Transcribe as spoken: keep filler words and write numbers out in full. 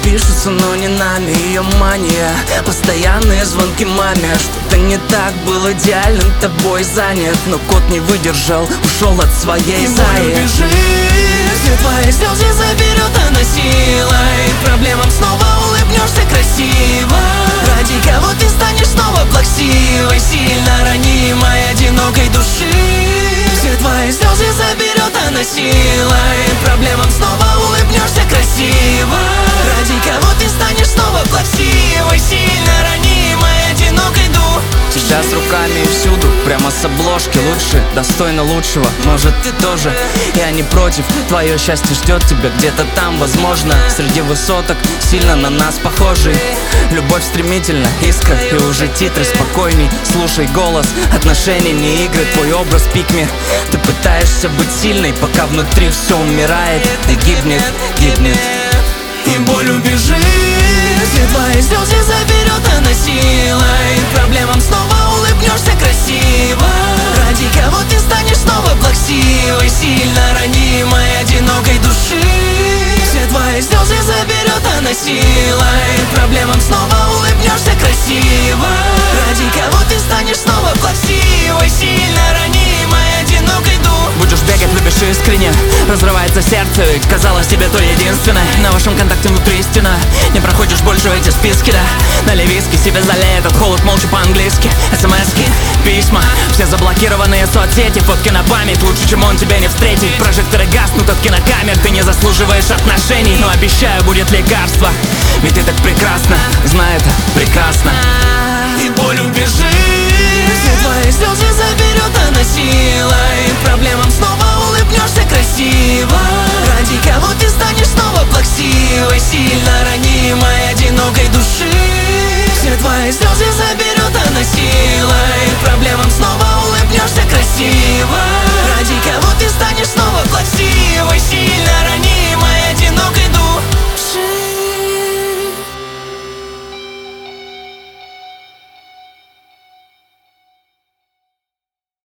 пишутся, но не нами. Ее мания, постоянные звонки маме. Что-то не так, был идеален, тобой занят. Но кот не выдержал, ушел от своей заи. Убежит, все твои слезы заберет она силой. Проблемам снова улыбнешься красиво. Ради кого ты станешь снова плаксивой, сильно ранимой, одинокой души. Все твои слезы заберет она силой. Проблемам снова улыбнешься красиво. Ради кого ты станешь снова плаксивой, сильно ранимой, одинокой души. Сейчас руками и всюду, прямо с обложки. Лучше, достойно лучшего, может ты тоже. Я не против, твое счастье ждет тебя где-то там, возможно. Среди высоток, сильно на нас похожий. Любовь стремительна, искра, и уже титры спокойней. Слушай голос, отношения не игры, твой образ пикми. Ты пытаешься быть сильной, пока внутри все умирает и гибнет, гибнет. И боль убежит, все твои слезы заберет она силой. Проблемам снова улыбнешься красиво. Ради кого ты станешь снова плаксивой, сильно ранимой, одинокой души. Все твои слезы заберет она силой. Проблемам снова улыбнешься красиво. Ради кого ты станешь снова плаксивой, сильно ранимой, одинокой души. Будешь бегать, любишь искренне, разрывается сердце, ведь казалось тебе то единственное. На вашем контакте внутри стена, не проходишь больше в эти списки, да. Налей виски, себе залей этот холод молча по-английски. СМСки, письма, все заблокированные соцсети. Фотки на память, лучше, чем он тебя не встретит. Прожекторы гаснут от кинокамер, ты не заслуживаешь отношений. Но обещаю, будет лекарство, ведь ты так прекрасна, знай это прекрасно. И боль убежит, все твои слезы заберет она силой. Проблемам снова улыбнешься красиво. Ради кого ты станешь снова плаксивой, сильно ранимой, одинокой души. Все твои слезы